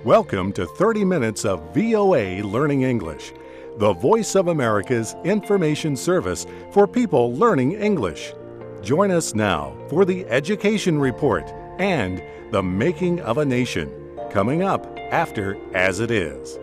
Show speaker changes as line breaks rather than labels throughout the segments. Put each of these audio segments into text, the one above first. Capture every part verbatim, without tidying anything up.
Welcome to thirty minutes of V O A Learning English, the voice of America's information service for people learning English. Join us now for the Education Report and the Making of a Nation, coming up after As It Is.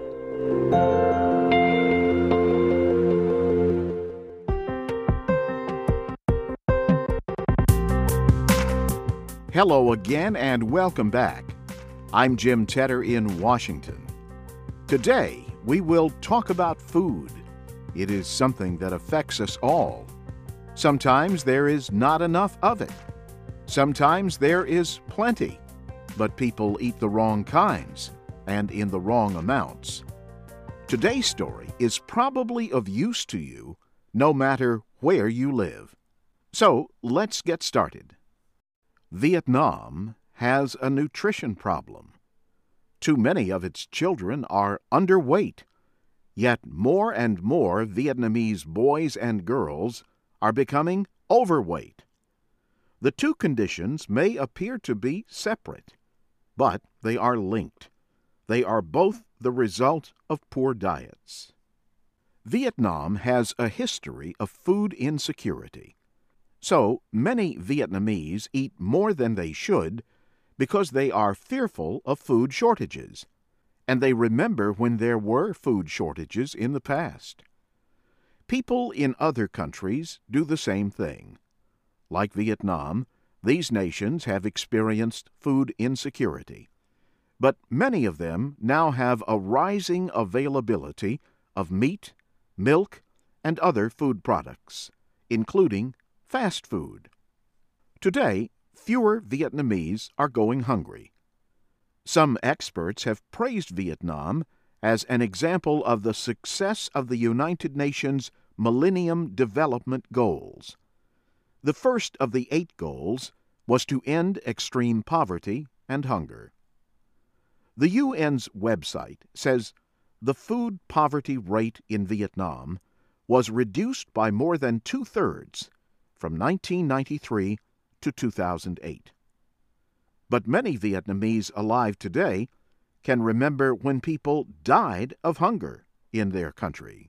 Hello again and welcome back. I'm Jim Tedder in Washington. Today, we will talk about food. It is something that affects us all. Sometimes there is not enough of it. Sometimes there is plenty, but people eat the wrong kinds and in the wrong amounts. Today's story is probably of use to you no matter where you live. So let's get started. Vietnam has a nutrition problem. Too many of its children are underweight, yet more and more Vietnamese boys and girls are becoming overweight. The two conditions may appear to be separate, but they are linked. They are both the result of poor diets. Vietnam has a history of food insecurity. So many Vietnamese eat more than they should because they are fearful of food shortages, and they remember when there were food shortages in the past. People in other countries do the same thing. Like Vietnam, these nations have experienced food insecurity, but many of them now have a rising availability of meat, milk, and other food products, including fast food. Today, fewer Vietnamese are going hungry. Some experts have praised Vietnam as an example of the success of the United Nations Millennium Development Goals. The first of the eight goals was to end extreme poverty and hunger. The U N's website says the food poverty rate in Vietnam was reduced by more than two-thirds from nineteen ninety-three to two thousand eight. But many Vietnamese alive today can remember when people died of hunger in their country.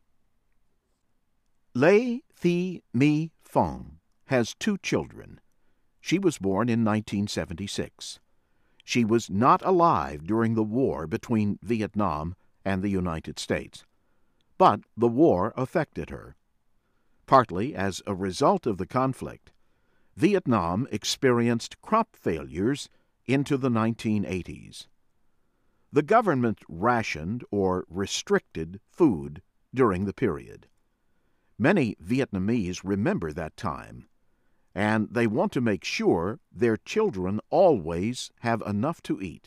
Le Thi My Phong has two children. She was born in nineteen seventy-six. She was not alive during the war between Vietnam and the United States, but the war affected her. Partly as a result of the conflict, Vietnam experienced crop failures into the nineteen eighties. The government rationed or restricted food during the period. Many Vietnamese remember that time, and they want to make sure their children always have enough to eat.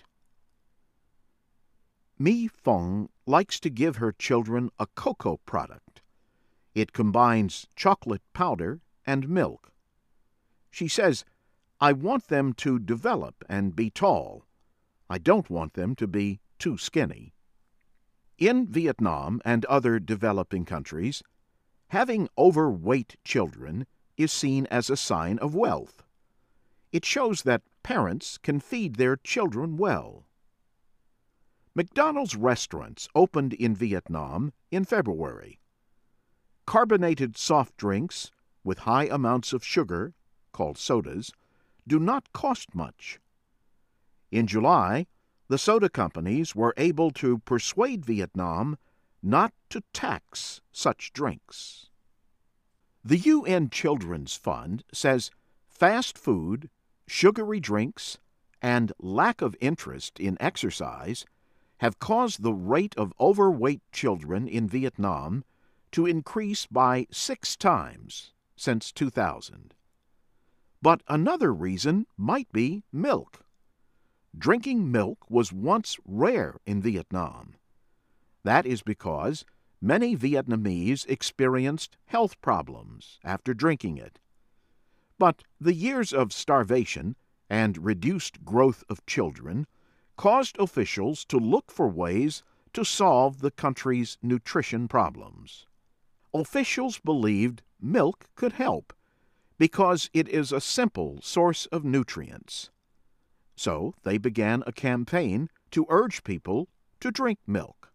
My Phong likes to give her children a cocoa product. It combines chocolate powder and milk. She says, "I want them to develop and be tall. I don't want them to be too skinny." In Vietnam and other developing countries, having overweight children is seen as a sign of wealth. It shows that parents can feed their children well. McDonald's restaurants opened in Vietnam in February. Carbonated soft drinks with high amounts of sugar, called sodas, do not cost much. In July, the soda companies were able to persuade Vietnam not to tax such drinks. The U N Children's Fund says fast food, sugary drinks, and lack of interest in exercise have caused the rate of overweight children in Vietnam to increase by six times since two thousand. But another reason might be milk. Drinking milk was once rare in Vietnam. That is because many Vietnamese experienced health problems after drinking it. But the years of starvation and reduced growth of children caused officials to look for ways to solve the country's nutrition problems. Officials believed milk could help because it is a simple source of nutrients. So they began a campaign to urge people to drink milk.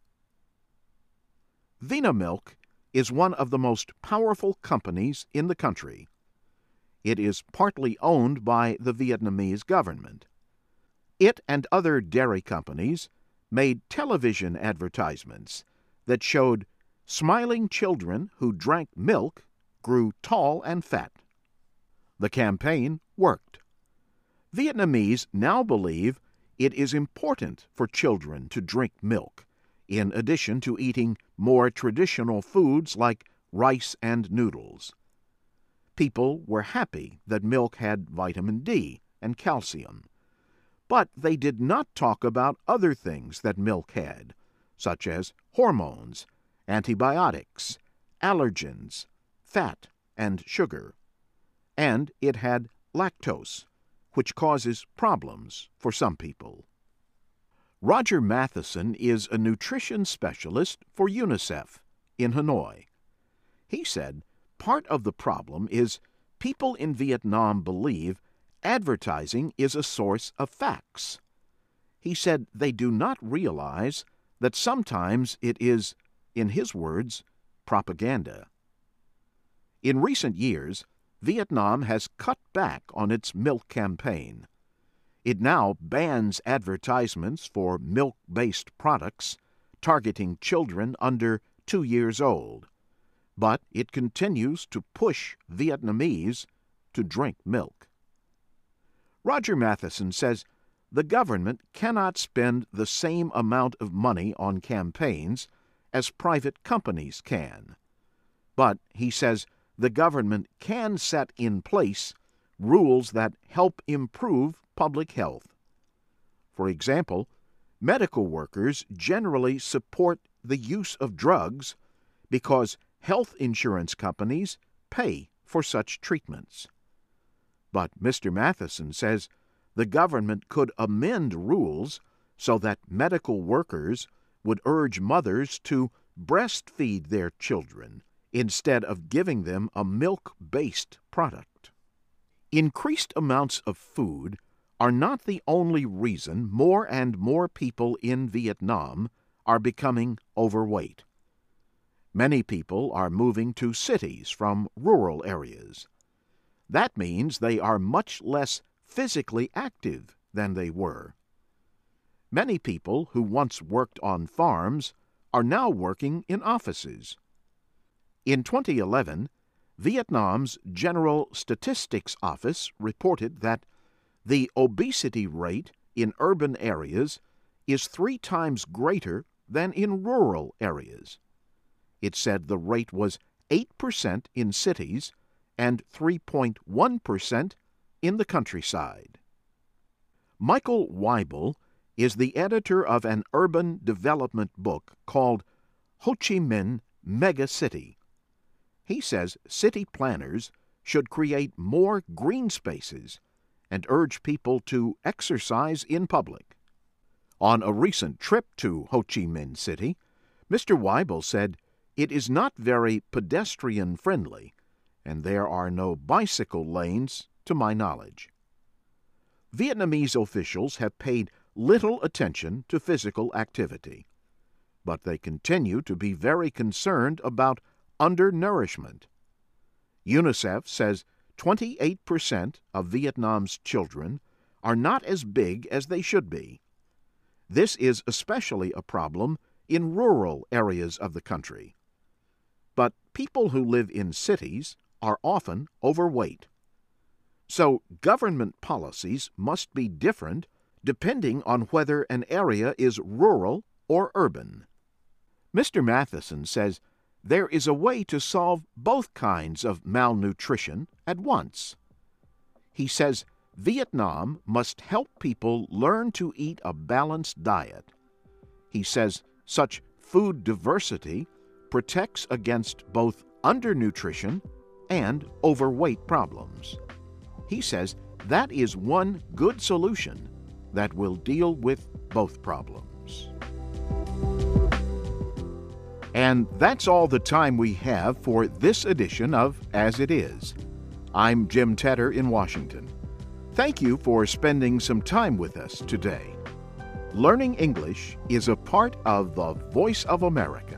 Vinamilk is one of the most powerful companies in the country. It is partly owned by the Vietnamese government. It and other dairy companies made television advertisements that showed smiling children who drank milk grew tall and fat. The campaign worked. Vietnamese now believe it is important for children to drink milk, in addition to eating more traditional foods like rice and noodles. People were happy that milk had vitamin D and calcium, but they did not talk about other things that milk had, such as hormones, antibiotics, allergens, fat, and sugar. And it had lactose, which causes problems for some people. Roger Matheson is a nutrition specialist for UNICEF in Hanoi. He said part of the problem is people in Vietnam believe advertising is a source of facts. He said they do not realize that sometimes it is, in his words, propaganda. In recent years, Vietnam has cut back on its milk campaign. It now bans advertisements for milk-based products targeting children under two years old, but it continues to push Vietnamese to drink milk. Roger Matheson says the government cannot spend the same amount of money on campaigns as private companies can. But, he says, the government can set in place rules that help improve public health. For example, medical workers generally support the use of drugs because health insurance companies pay for such treatments. But Mister Matheson says the government could amend rules so that medical workers would urge mothers to breastfeed their children instead of giving them a milk-based product. Increased amounts of food are not the only reason more and more people in Vietnam are becoming overweight. Many people are moving to cities from rural areas. That means they are much less physically active than they were. Many people who once worked on farms are now working in offices. In twenty eleven, Vietnam's General Statistics Office reported that the obesity rate in urban areas is three times greater than in rural areas. It said the rate was eight percent in cities and three point one percent in the countryside. Michael Weibel is the editor of an urban development book called Ho Chi Minh Mega City. He says city planners should create more green spaces and urge people to exercise in public. On a recent trip to Ho Chi Minh City, Mister Weibel said it is not very pedestrian-friendly, and there are no bicycle lanes to my knowledge. Vietnamese officials have paid little attention to physical activity, but they continue to be very concerned about undernourishment. UNICEF says twenty-eight percent of Vietnam's children are not as big as they should be. This is especially a problem in rural areas of the country. But people who live in cities are often overweight. So government policies must be different depending on whether an area is rural or urban. Mister Matheson says there is a way to solve both kinds of malnutrition at once. He says Vietnam must help people learn to eat a balanced diet. He says such food diversity protects against both undernutrition and overweight problems. He says that is one good solution that will deal with both problems. And that's all the time we have for this edition of As It Is. I'm Jim Tedder in Washington. Thank you for spending some time with us today. Learning English is a part of the Voice of America.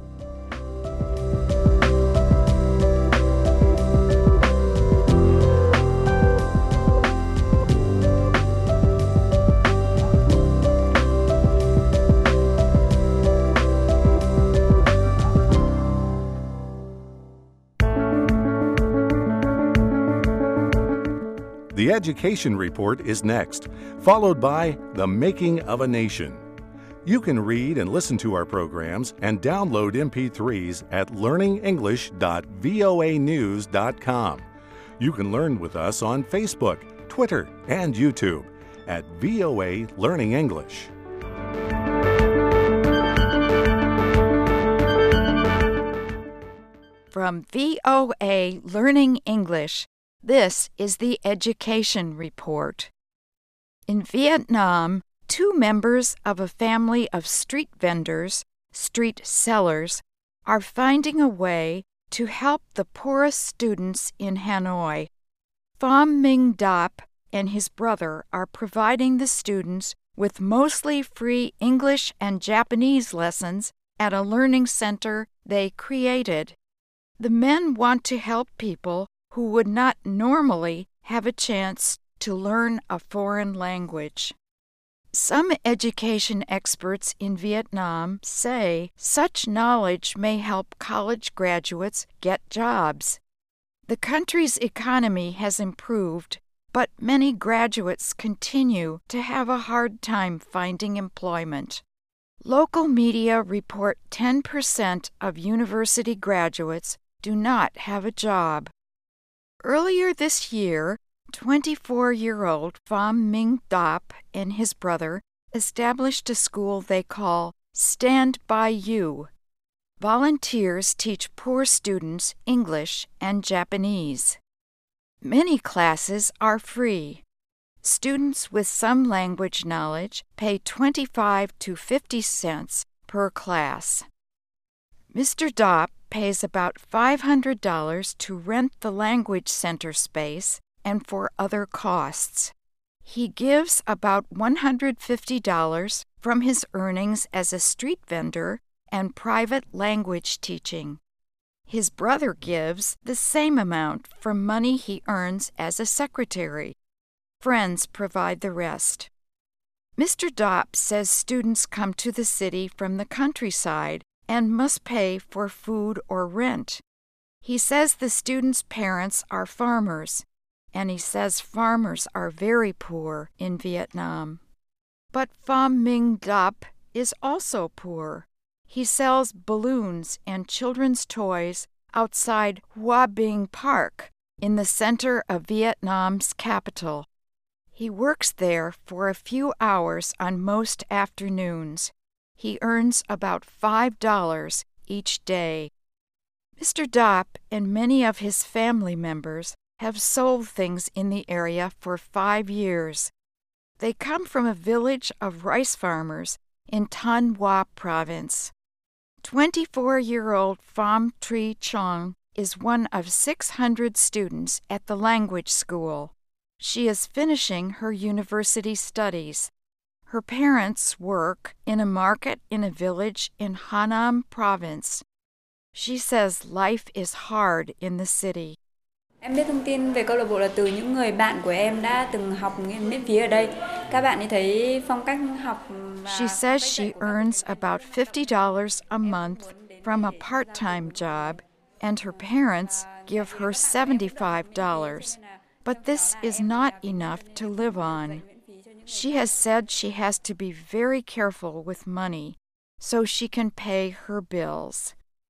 The Education Report is next, followed by The Making of a Nation. You can read and listen to our programs and download M P threes at learning english dot voa news dot com. You can learn with us on Facebook, Twitter, and YouTube at V O A Learning English.
From V O A Learning English, this is the Education Report. In Vietnam, two members of a family of street vendors, street sellers, are finding a way to help the poorest students in Hanoi. Pham Minh Dap and his brother are providing the students with mostly free English and Japanese lessons at a learning center they created. The men want to help people who would not normally have a chance to learn a foreign language. Some education experts in Vietnam say such knowledge may help college graduates get jobs. The country's economy has improved, but many graduates continue to have a hard time finding employment. Local media report ten percent of university graduates do not have a job. Earlier this year, twenty-four-year-old Pham Minh Dap and his brother established a school they call Stand By You. Volunteers teach poor students English and Japanese. Many classes are free. Students with some language knowledge pay twenty-five to fifty cents per class. Mister Dap pays about five hundred dollars to rent the language center space and for other costs. He gives about one hundred fifty dollars from his earnings as a street vendor and private language teaching. His brother gives the same amount from money he earns as a secretary. Friends provide the rest. Mister Dap says students come to the city from the countryside and must pay for food or rent. He says the students' parents are farmers, and he says farmers are very poor in Vietnam. But Pham Minh Dap is also poor. He sells balloons and children's toys outside Hoa Binh Park in the center of Vietnam's capital. He works there for a few hours on most afternoons. He earns about five dollars each day. Mister Dap and many of his family members have sold things in the area for five years. They come from a village of rice farmers in Thanh Hoa Province. twenty-four-year-old Pham Tri Chong is one of six hundred students at the language school. She is finishing her university studies. Her parents work in a market in a village in Hà Nam Province. She says life is hard in the city.
Em biết thông tin về câu lạc bộ là từ những người bạn của em đã từng học miễn phí ở đây. Các bạn ấy thấy phong cách học.
She says she earns about fifty dollars a month from a part-time job, and her parents give her seventy-five dollars. But this is not enough to live on. She has said she has to be very careful with money so she can pay her bills.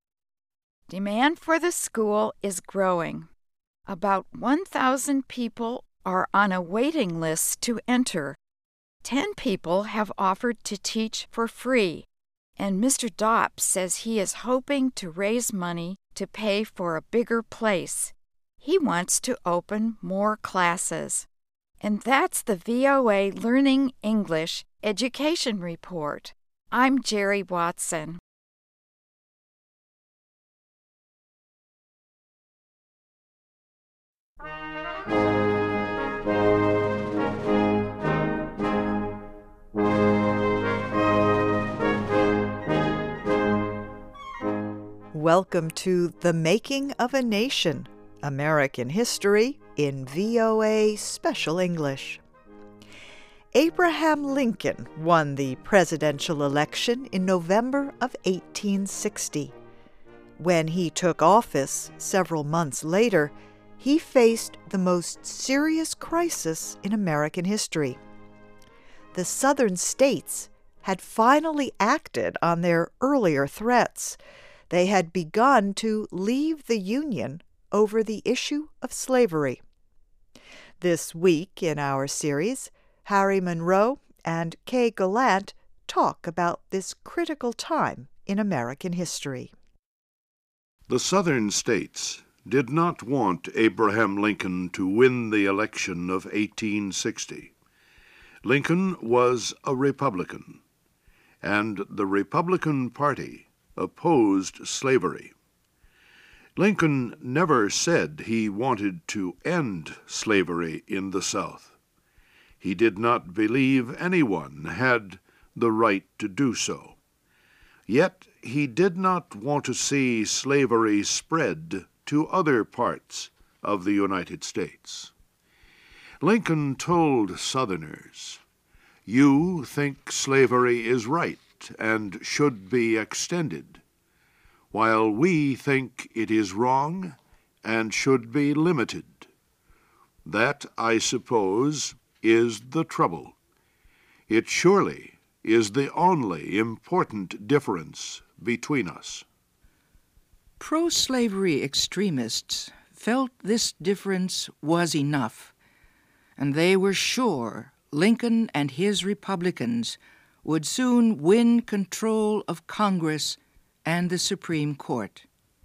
Demand for the school is growing. About one thousand people are on a waiting list to enter. Ten people have offered to teach for free, and Mister Dap says he is hoping to raise money to pay for a bigger place. He wants to open more classes. And that's the V O A Learning English Education Report. I'm Jerry Watson.
welcome to The Making of a Nation, American History in V O A Special English. Abraham Lincoln won the presidential election in November of eighteen sixty. When he took office several months later, he faced the most serious crisis in American history. The Southern states had finally acted on their earlier threats. They had begun to leave the Union over the issue of slavery. This week in our series, Harry Monroe and Kay Gallant talk about this critical time in American history.
The Southern states did not want Abraham Lincoln to win the election of eighteen sixty. Lincoln was a Republican, and the Republican Party opposed slavery. Lincoln never said he wanted to end slavery in the South. He did not believe anyone had the right to do so. Yet he did not want to see slavery spread to other parts of the United States. Lincoln told Southerners, "You think slavery is right and should be extended, while we think it is wrong and should be limited. That, I suppose, is the trouble. It surely is the only important difference between us."
Pro-slavery extremists felt this difference was enough, and they were sure Lincoln and his Republicans would soon win control of Congress and the Supreme Court.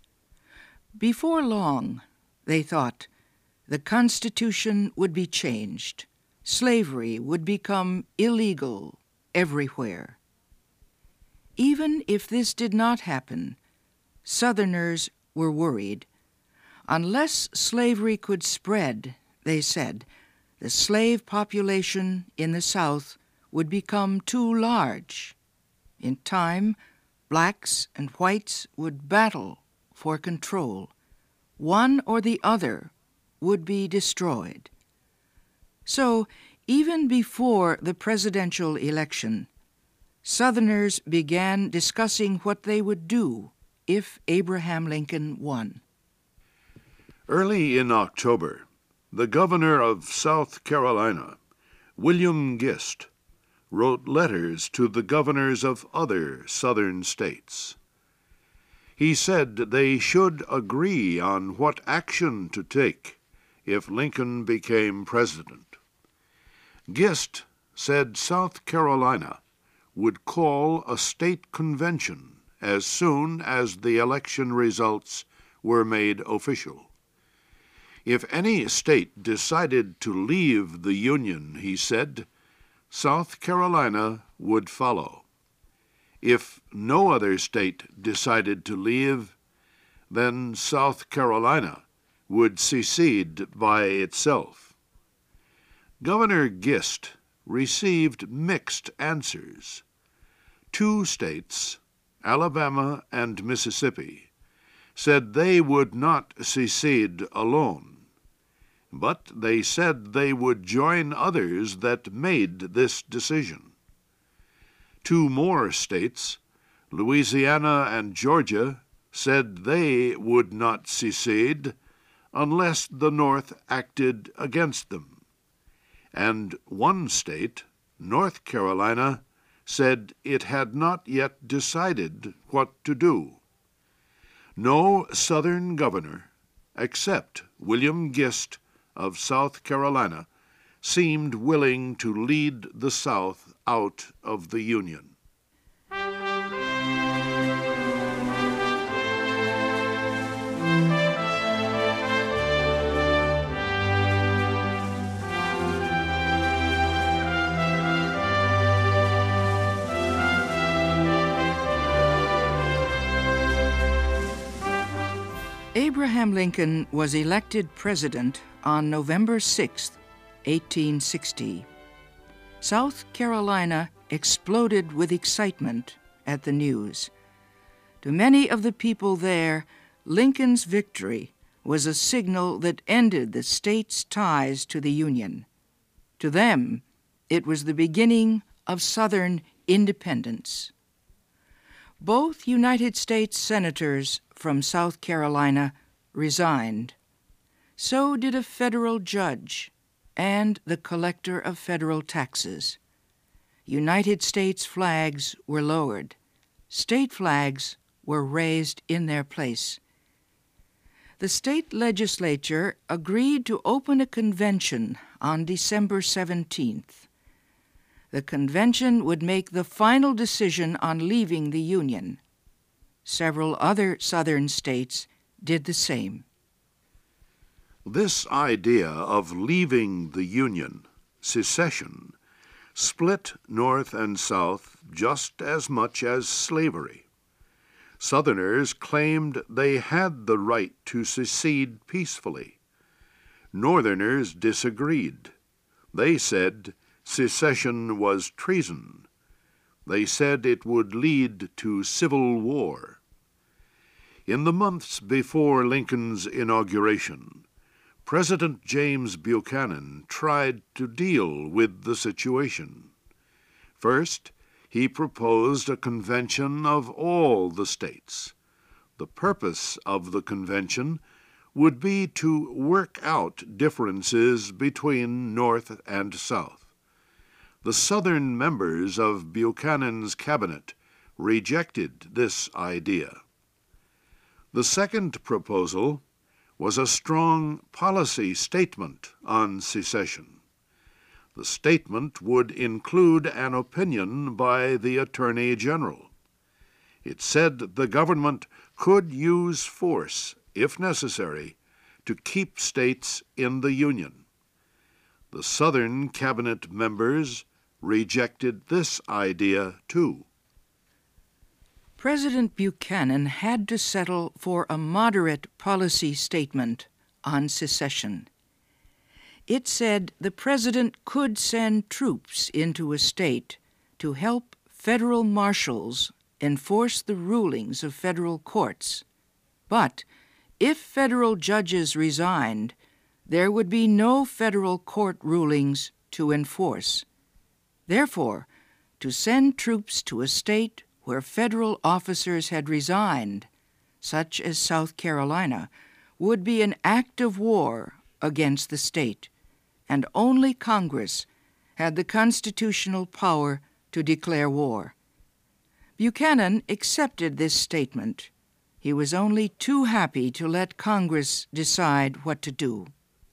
Before long, they thought, the Constitution would be changed. Slavery would become illegal everywhere. Even if this did not happen, Southerners were worried. Unless slavery could spread, they said, the slave population in the South would become too large. In time, blacks and whites would battle for control. One or the other would be destroyed. So, even before the presidential election, Southerners began discussing what they would do if Abraham Lincoln won.
Early in October, the governor of South Carolina, William Gist, wrote letters to the governors of other southern states. He said they should agree on what action to take if Lincoln became president. Gist said South Carolina would call a state convention as soon as the election results were made official. If any state decided to leave the Union, he said, South Carolina would follow. If no other state decided to leave, then South Carolina would secede by itself. Governor Gist received mixed answers. Two states, Alabama and Mississippi, said they would not secede alone, but they said they would join others that made this decision. Two more states, Louisiana and Georgia, said they would not secede unless the North acted against them. And one state, North Carolina, said it had not yet decided what to do. No Southern governor, except William Gist of South Carolina, seemed willing to lead the South out of the Union.
Abraham Lincoln was elected president on November sixth, eighteen sixty. South Carolina exploded with excitement at the news. To many of the people there, Lincoln's victory was a signal that ended the state's ties to the Union. To them, it was the beginning of Southern independence. Both United States senators from South Carolina resigned. So did a federal judge and the collector of federal taxes. United States flags were lowered. State flags were raised in their place. The state legislature agreed to open a convention on December seventeenth. The convention would make the final decision on leaving the Union. Several other Southern states did the same.
This idea of leaving the Union, secession, split North and South just as much as slavery. Southerners claimed they had the right to secede peacefully. Northerners disagreed. They said secession was treason. They said it would lead to civil war. In the months before Lincoln's inauguration, President James Buchanan tried to deal with the situation. First, he proposed a convention of all the states. The purpose of the convention would be to work out differences between North and South. The Southern members of Buchanan's cabinet rejected this idea. The second proposal was a strong policy statement on secession. The statement would include an opinion by the Attorney General. It said the government could use force, if necessary, to keep states in the Union. The Southern cabinet members rejected this idea too.
President Buchanan had to settle for a moderate policy statement on secession. It said the president could send troops into a state to help federal marshals enforce the rulings of federal courts. But if federal judges resigned, there would be no federal court rulings to enforce. Therefore, to send troops to a state where federal officers had resigned, such as South Carolina, would be an act of war against the state, and only Congress had the constitutional power to declare war. Buchanan accepted this statement. He was only too happy to let Congress decide what to do.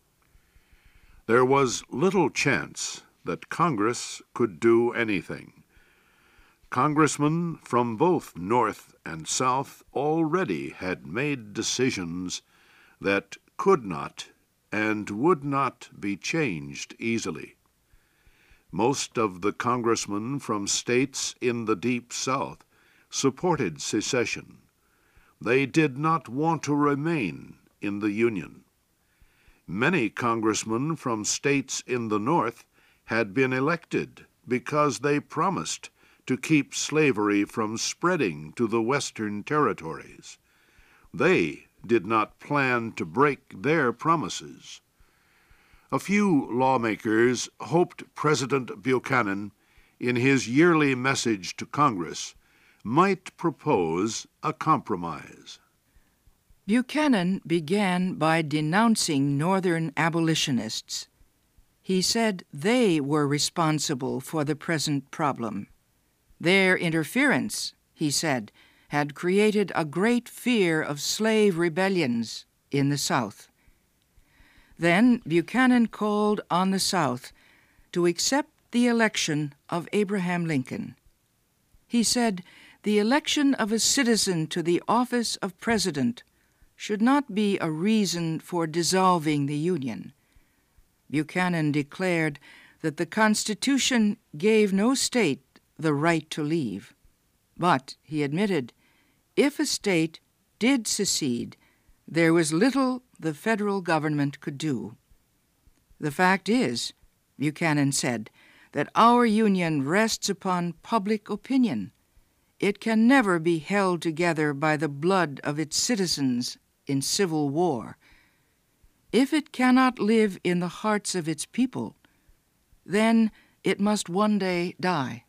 There was little chance that Congress could do anything. Congressmen from both North and South already had made decisions that could not and would not be changed easily. Most of the congressmen from states in the Deep South supported secession. They did not want to remain in the Union. Many congressmen from states in the North had been elected because they promised to keep slavery from spreading to the Western territories. They did not plan to break their promises. A few lawmakers hoped President Buchanan, in his yearly message to Congress, might propose a compromise.
Buchanan began by denouncing Northern abolitionists. He said they were responsible for the present problem. Their interference, he said, had created a great fear of slave rebellions in the South. Then Buchanan called on the South to accept the election of Abraham Lincoln. He said the election of a citizen to the office of president should not be a reason for dissolving the Union. Buchanan declared that the Constitution gave no state the right to leave. But, he admitted, if a state did secede, there was little the federal government could do. The fact is, Buchanan said, that our Union rests upon public opinion. it can never be held together by the blood of its citizens in civil war. If it cannot live in the hearts of its people, then it must one day die.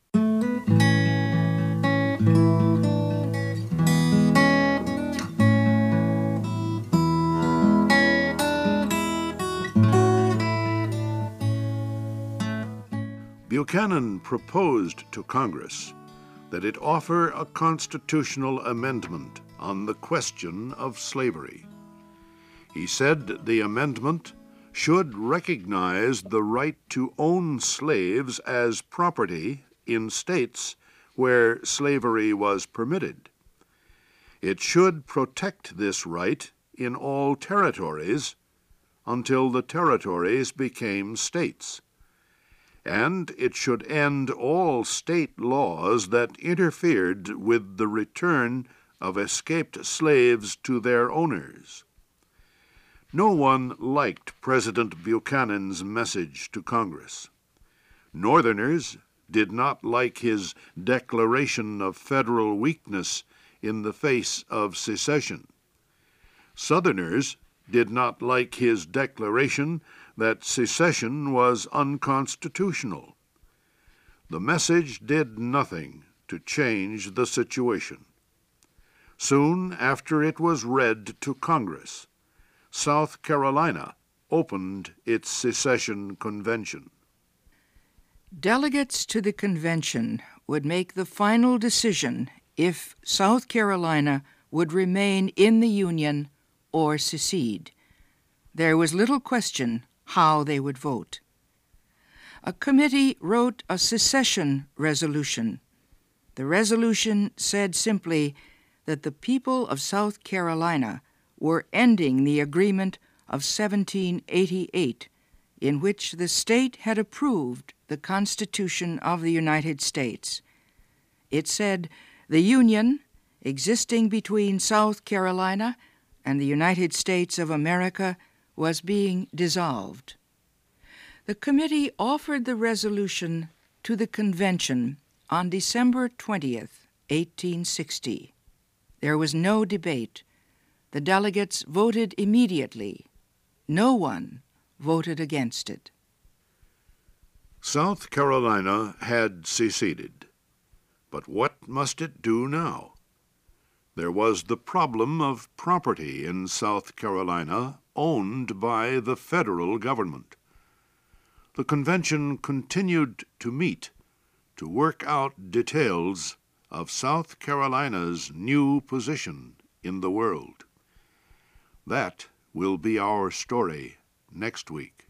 Buchanan proposed to Congress that it offer a constitutional amendment on the question of slavery. He said the amendment should recognize the right to own slaves as property in states where slavery was permitted. It should protect this right in all territories until the territories became states. And it should end all state laws that interfered with the return of escaped slaves to their owners. No one liked President Buchanan's message to Congress. Northerners did not like his declaration of federal weakness in the face of secession. Southerners did not like his declaration that secession was unconstitutional. The message did nothing to change the situation. Soon after it was read to Congress, South Carolina opened its secession convention.
Delegates to the convention would make the final decision if South Carolina would remain in the Union or secede. There was little question how they would vote. A committee wrote a secession resolution. The resolution said simply that the people of South Carolina were ending the agreement of seventeen eighty-eight, in which the state had approved the Constitution of the United States. It said the Union, existing between South Carolina and the United States of America, was being dissolved. The committee offered the resolution to the convention on December twentieth, eighteen sixty. There was no debate. The delegates voted immediately. No one voted against it.
South Carolina had seceded. But what must it do now? There was the problem of property in South Carolina owned by the federal government. The convention continued to meet to work out details of South Carolina's new position in the world. That will be our story next week.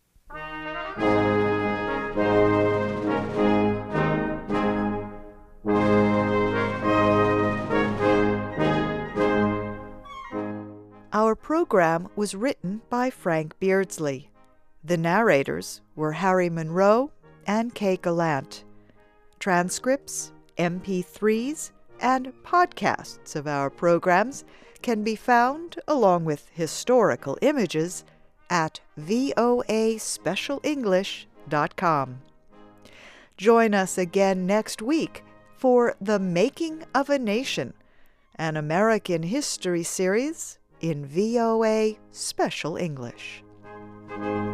Our program was written by Frank Beardsley. The narrators were Harry Monroe and Kay Gallant. Transcripts, M P threes, and podcasts of our programs can be found, along with historical images, at voa special english dot com. Join us again next week for The Making of a Nation, an American history series in V O A Special English.